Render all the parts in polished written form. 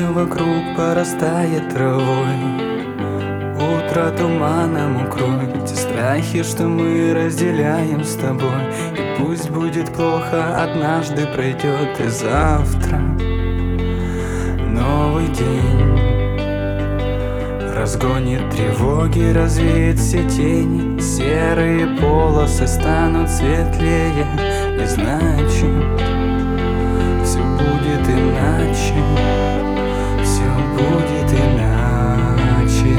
все вокруг порастает травой. Утро туманом укроет те страхи, что мы разделяем с тобой. И пусть будет плохо, однажды пройдет и завтра. Новый день разгонит тревоги, развеет все тени. Серые полосы станут светлее, и значит все будет иначе, все будет иначе.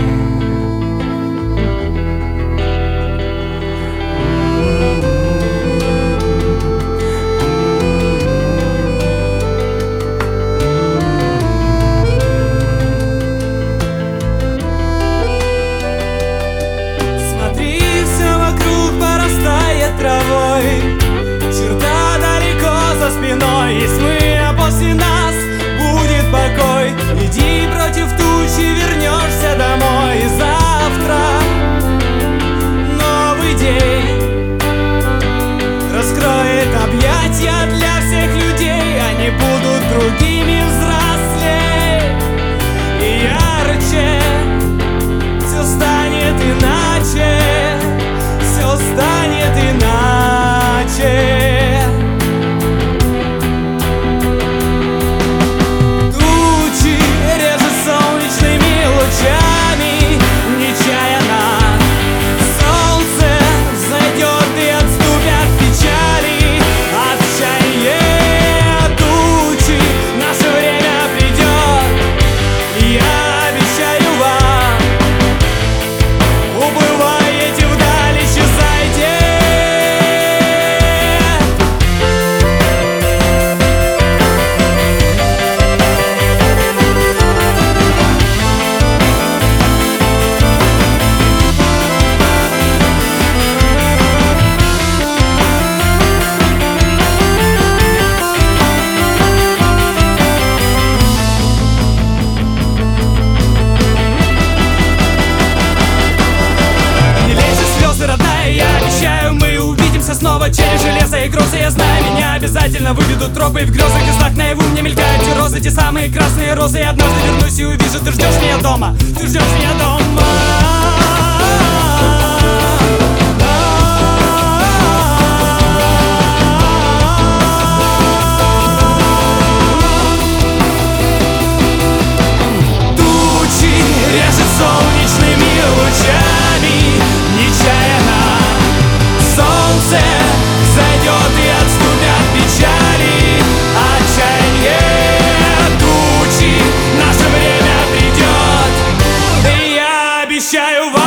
Смотри, все вокруг порастает травой. Черта далеко за спиной. Есть мы, а после нас будет покой. Иди против тучи, вернешься домой. И завтра новый день раскроет объятия для всех людей. Они будут другими, взрослей и ярче. Все станет иначе, все станет иначе. Тучи режут солнечными лучами, нечаянно солнце зайдет и отступят печали, отчаяние. Тучи, наше время придет, я обещаю вам. Уплываете вдаль, исчезайте. Не лейте слезы, родная, я обещаю, мы увидимся снова через железо и грозы. Я знаю, меня обязательно выведут тропы в грезах. И знак наяву мне мелькают те розы, те самые красные розы. И однажды вернусь и увижу, ты ждешь меня дома, ты ждешь меня дома. Тучи режет солнечными лучами, нечаянно солнце зайдет и отступят печали, отчаяние. Тучи, наше время придет, и я обещаю вам.